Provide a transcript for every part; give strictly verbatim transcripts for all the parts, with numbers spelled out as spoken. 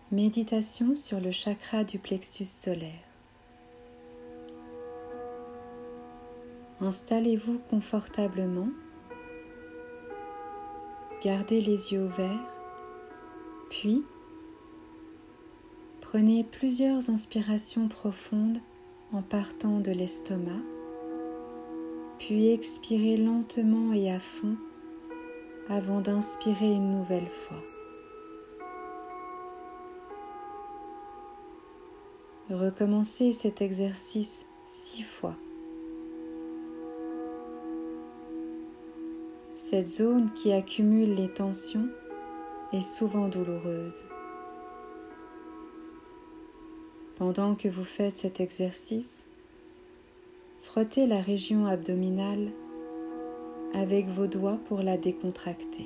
Méditation sur le chakra du plexus solaire. Installez-vous confortablement, gardez les yeux ouverts, puis prenez plusieurs inspirations profondes en partant de l'estomac, puis expirez lentement et à fond avant d'inspirer une nouvelle fois. Recommencez cet exercice six fois. Cette zone qui accumule les tensions est souvent douloureuse. Pendant que vous faites cet exercice, frottez la région abdominale avec vos doigts pour la décontracter.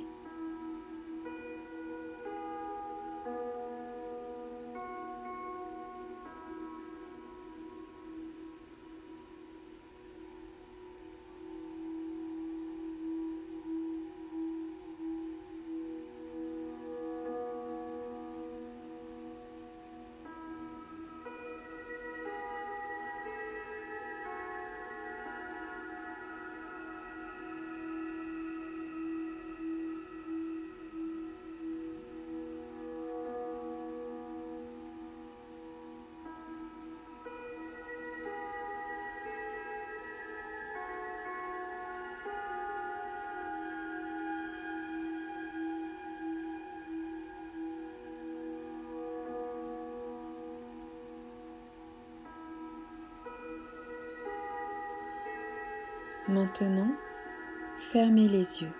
Maintenant, fermez les yeux.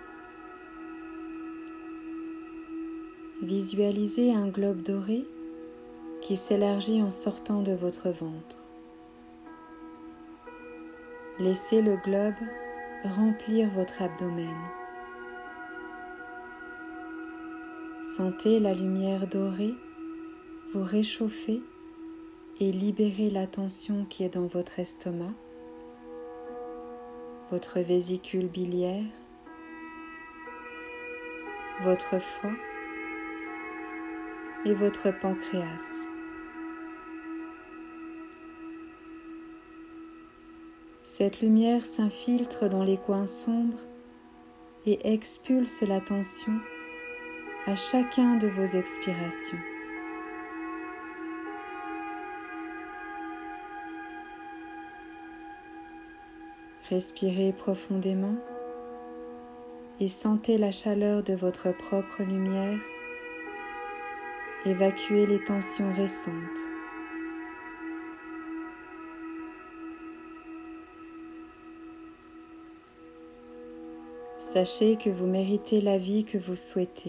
Visualisez un globe doré qui s'élargit en sortant de votre ventre. Laissez le globe remplir votre abdomen. Sentez la lumière dorée vous réchauffer et libérer la tension qui est dans votre estomac, votre vésicule biliaire, votre foie et votre pancréas. Cette lumière s'infiltre dans les coins sombres et expulse la tension à chacun de vos expirations. Respirez profondément et sentez la chaleur de votre propre lumière évacuer les tensions récentes. Sachez que vous méritez la vie que vous souhaitez.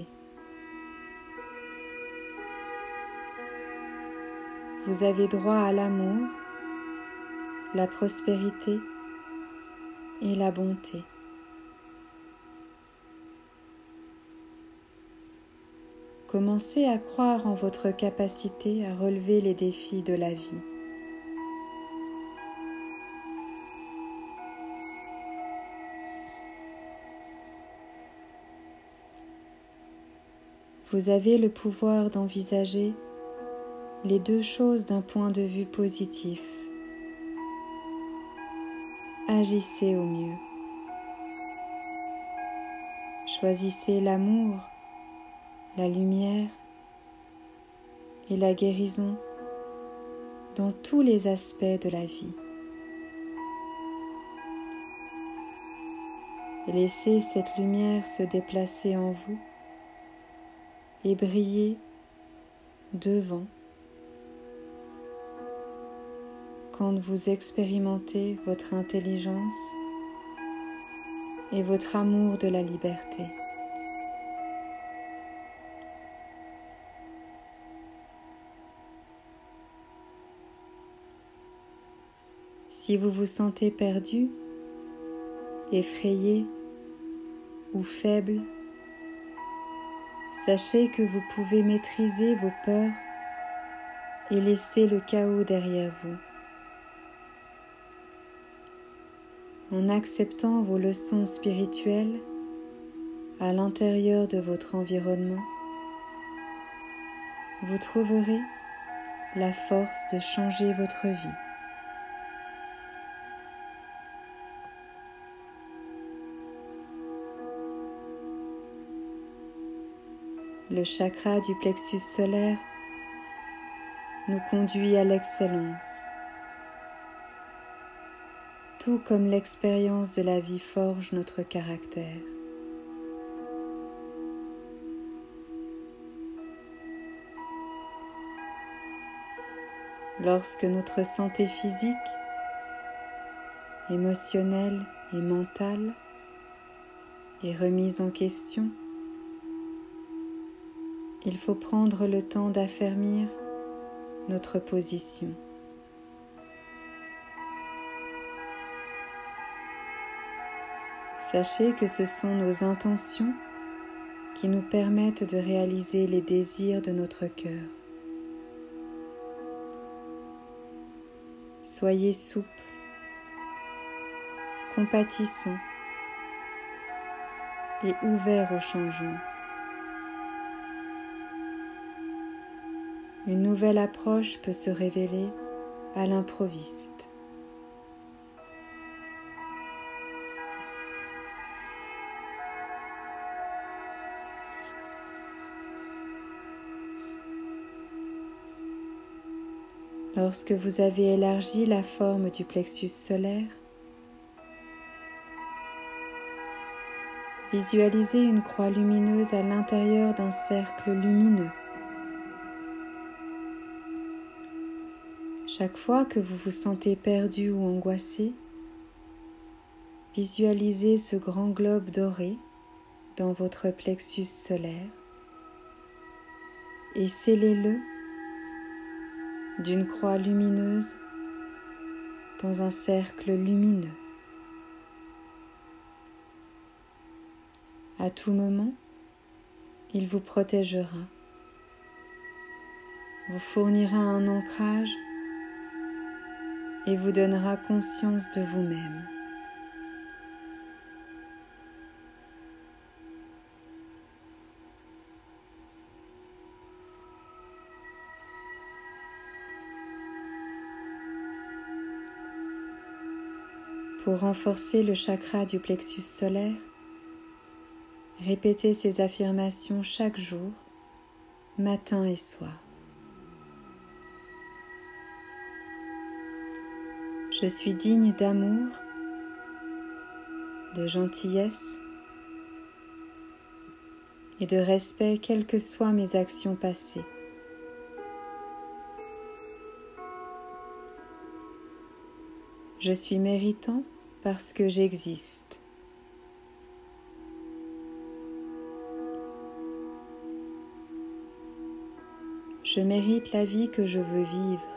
Vous avez droit à l'amour, la prospérité et la bonté. Commencez à croire en votre capacité à relever les défis de la vie. Vous avez le pouvoir d'envisager les deux choses d'un point de vue positif. Agissez au mieux. Choisissez l'amour, la lumière et la guérison dans tous les aspects de la vie. Laissez cette lumière se déplacer en vous et briller devant quand vous expérimentez votre intelligence et votre amour de la liberté. Si vous vous sentez perdu, effrayé ou faible, sachez que vous pouvez maîtriser vos peurs et laisser le chaos derrière vous. En acceptant vos leçons spirituelles à l'intérieur de votre environnement, vous trouverez la force de changer votre vie. Le chakra du plexus solaire nous conduit à l'excellence, tout comme l'expérience de la vie forge notre caractère. Lorsque notre santé physique, émotionnelle et mentale est remise en question, il faut prendre le temps d'affermir notre position. Sachez que ce sont nos intentions qui nous permettent de réaliser les désirs de notre cœur. Soyez souple, compatissant et ouvert au changement. Une nouvelle approche peut se révéler à l'improviste. Lorsque vous avez élargi la forme du plexus solaire, visualisez une croix lumineuse à l'intérieur d'un cercle lumineux. Chaque fois que vous vous sentez perdu ou angoissé, visualisez ce grand globe doré dans votre plexus solaire et scellez-le d'une croix lumineuse dans un cercle lumineux. À tout moment, il vous protégera, vous fournira un ancrage et vous donnera conscience de vous-même. Pour renforcer le chakra du plexus solaire, répétez ces affirmations chaque jour, matin et soir. Je suis digne d'amour, de gentillesse et de respect quelles que soient mes actions passées. Je suis méritant parce que j'existe. Je mérite la vie que je veux vivre.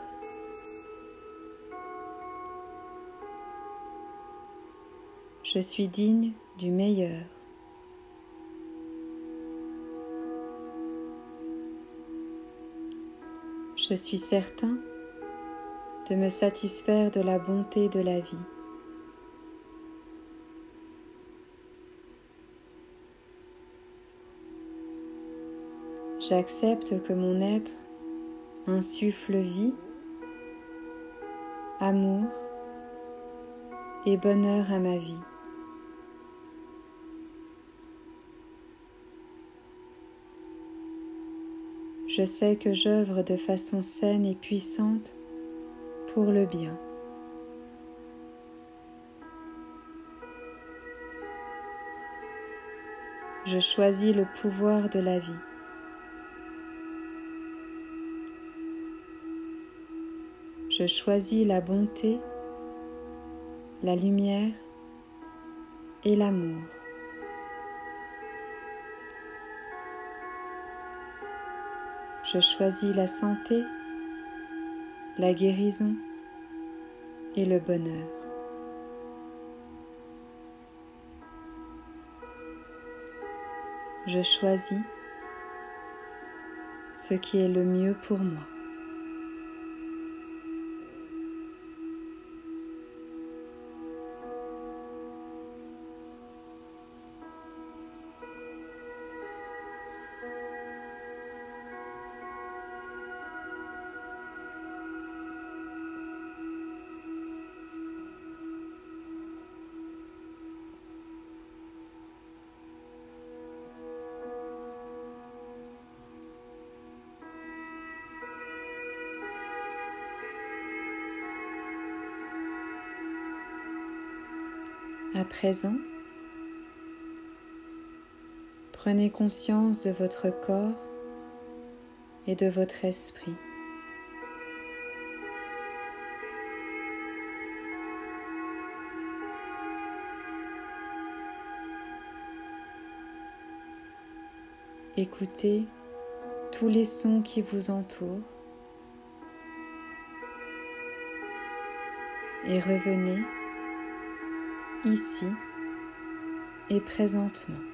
Je suis digne du meilleur. Je suis certain de me satisfaire de la bonté de la vie. J'accepte que mon être insuffle vie, amour et bonheur à ma vie. Je sais que j'œuvre de façon saine et puissante pour le bien. Je choisis le pouvoir de la vie. Je choisis la bonté, la lumière et l'amour. Je choisis la santé, la guérison et le bonheur. Je choisis ce qui est le mieux pour moi. À présent, prenez conscience de votre corps et de votre esprit. Écoutez tous les sons qui vous entourent et revenez ici et présentement.